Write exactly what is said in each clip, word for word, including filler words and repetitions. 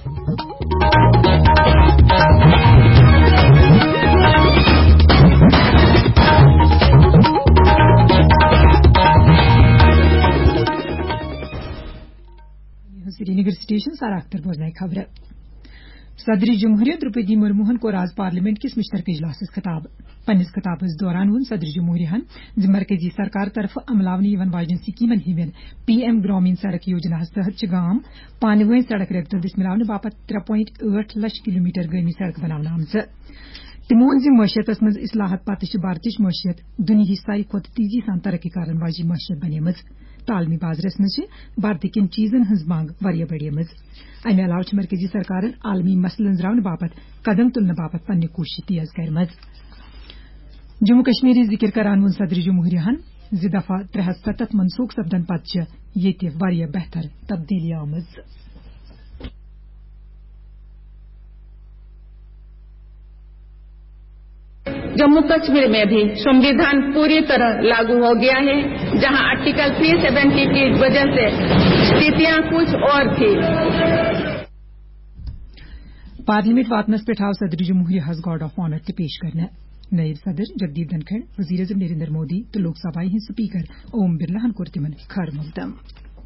Srinagar station सारा अख्तर बोझना खबर। सदर जमहूरियत द्रौपदी मुर्मूहन को आज पार्लियामेंट किस मुश्तरक इजलास खिताब पन्निस खिताबस दौरान वोन सदर जमहूरियन मरकजी सरकार तरफ अमलावन यवन वाजन स्कीमन हिंदन पी एम ग्रामीण सड़क योजना तहत गांव पानवे सड़क रेबतस मिलाने बापत त्रे पॉइंट आठ लक्ष किलोमीटर गमी सड़क बनाने आमज तमो वोन मशियतस मज इस्लाहत पत भारतीय मशियत दुनिया सारी खुद तेजी सान तरक्की करन वाजी मशियत बनेमज तालमी बाजारस मज भारत कन चीजन हज मांग वारिया बढ़ेमज अमे अलाव मरकजी सरकार आलमी मसलन रावन बापत कदम तुलने बापत पन्ने कोशिश तेज करमज जम्मू कश्मीर जिक्र करान वोन सदर जमहूरियन जि दफा त्रे हथ सतत मनसूख सपदन पत ये वारिया बेहतर तब्दीली आमज। जम्मू कश्मीर में भी संविधान पूरी तरह लागू हो गया है, जहां आर्टिकल तीन सौ सत्तर की वजह से स्थितियां कुछ और थी। पार्लियामेंट वातनस पे ठाव सदर जमहूरिया हज गार्ड ऑफ ऑनर ते पेश करना नायब सदर जगदीप धनखड़ वजीर आजम नरेंद्र मोदी तो लोकसभा हिंद स्पीकर ओम बिरला हन कुर्तिमन खर मुकदम।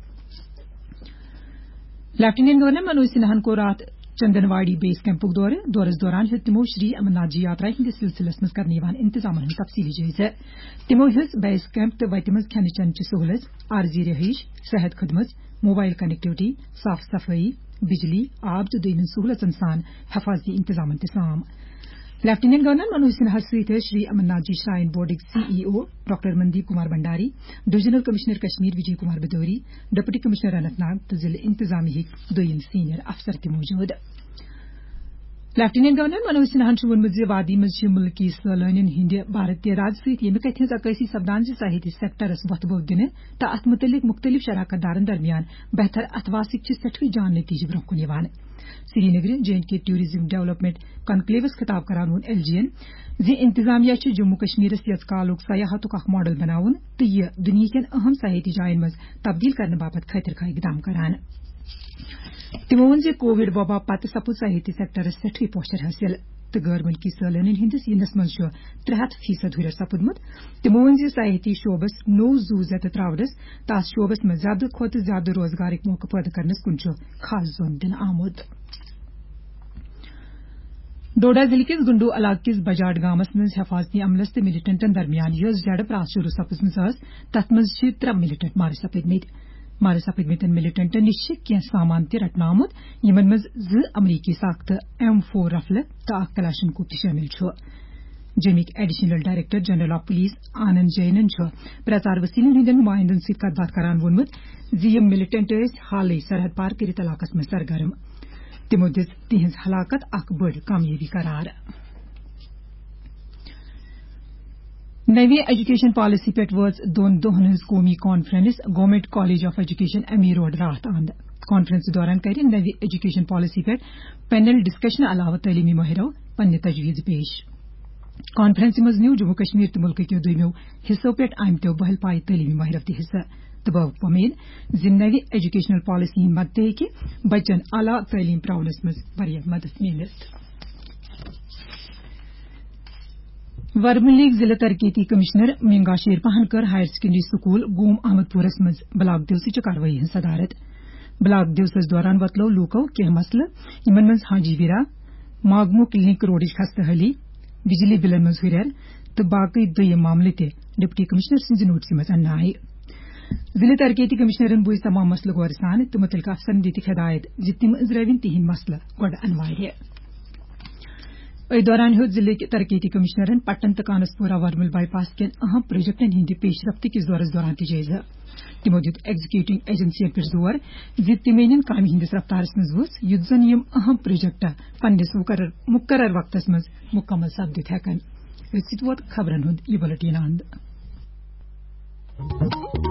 लेफ्टिनेंट गवर्नर मनोज सिन्हा को रात चंदनवाड़ी बेस कैंपुक दौर दौरस दौरान तिमो श्री अमरनाथ जी यात्रा हंदिस सिलसिलस मज करने इंतजाम तफसीली जायजा तिमो बेस कैंप तो वत मज खन चन सहूलत आरजी रहाइश सेहत खदमत मोबाइल कनेक्टिविटी साफ सफाई बिजली आब तो दोयम सहूलतन सान हिफाजती इंतजाम साम। लेफ्टिनेंट गवर्नर मनोज सिन्हा सहित Shri Amarnath ji shrine board CEO doctor Mandeep Kumar Bhandari divisional commissioner Kashmir Vijay Kumar Bhadouri deputy commissioner Anantnag तो जिले इंतजामी दोयम सीनियर अफसर ते मौजूद। लेफ्टिनेंट गवर्नर मनोज सिन्हा वोनमुत वादी मज मुल्की सैलानियन हिंद भारतीय राज सहित यमे कथ अक्सी सपदान साहित्य सेक्टरस वोह दिन तो अत मुतलिक मुख्तलिफ शराकतदारन दरमियान बेहतर अतवासिक सठवी जान नतीजे ब्रोह कुन Srinagar J and K tourism development कॉन्क्लेवस खिताब करान वोन एलजीएन जे इंतजामिया जम्मू कश्मीर यस कालुक सयाहतुक अख मॉडल बनावन तो यह दुनिया कन अहम सयाहती जायन मज तब्दील करने बापत खतर खा इकदाम करान। तिमो वोन कोविड वबा पत सपुद सयाहती सेक्टरस सठवी पोस्टर हासिल तो गैर मुल्की सैलानियन हंदिस यिनस मज त्रे हथ फीसद हुर सपुदमुत। तिमो वोन सयाहती शोबस नो जू जत त्रावनस तस शोबस में ज्यादा खुद ज्यादा रोजगार मौका पैदा करनस कुन खास जोन दिन आमुद। डोडा जिले किस गुंडू इलाक किस बजाड गामस मज हिफाजती अमलस ते मिलिटेंटन दरमियान यस झड़प रात शुरू सपजम तथ मज त्रे मिलिटेंट मारे सपदमित मारे सपदमितन मिलिटेंटन निश कह सामान ते रटना आमुद यमन मज ज अमरीकी साख्त एम फोर रफल तो अख कलाशनकोप ते शामिल जमिक additional director general of police Anand जैनन प्रचार वसीलन हंदन नुमाइंदन सत कथ करान वोनमुत जि यम मिलिटेंट हाल सरहद पार करित इलाकस मज सरगर्म तिमो दिस तिहंज हलाकत अख बड़ कामयाबी करार। नवी एजुकेशन पॉलिसी पे वज दोन दोहन हज कौमी conference government college of education एमी रोड रात आंद कॉन्फ्रेंस दौरान कर नवी एजुकेशन पॉलिसी पे पैनल डिस्कशन अलावा तलीमी माहिरों पन्ने तजवीज पेश। कॉन्फ्रेंस मज न्यू जम्मू कश्मीर तो मुल्क के दोयमो हिस्सों पे आमतो बहल पाई तलीमी माहिरों ते हिस्सा तो उम्मीद जि नवी एजुकेशनल पॉलिसी मत कि बच्चन आला तलीम प्रावनस मज मदद मिल। वर्मुल जिला तरक्की कमिश्नर मिंगा शेरपहन कर हायर सेकेंडरी स्कूल गोम अहमदपुरस मज ब्लाक दिवस कार्रवाई सदारत। ब्लाक दिवस दौरान वतलो लूको कह मसल यमन मज हाजी विरा मागमो क्लिनिक रोड खस्तहली बिजली बिलन मज हुरर तो बाकी दोयम मामले ते डिप्टी कमिश्नर सिंह नोटिस मज अन्ना आए। जिले तरक्की कमिश्नरन बुज तमाम मसल गौर सान तो मुतलका अफसरन दिख हिदायत जि तिम अजरविन तिहिंद मसल गोड अनवार्य। अ दौरान हो जिले के तरक्की कमिश्नरन पट्टन तो कानसपुरा वर्मुल बाईपास के अहम प्रोजेक्टन हिंदी पेशरफ्ती किस दौरस दौरान जायजा तिमो दित एग्जीक्यूटिंग एजेंसियन पे जोर जि तिमेन काम हिंदिस रफ्तारस मज वुस युद्ध जन यम अहम प्रोजेक्ट पन्निस मुकर्रर वक्तस मज मुकम्मल सपदित हेकन। खबरन हुंद यह बुलेटिन अंद।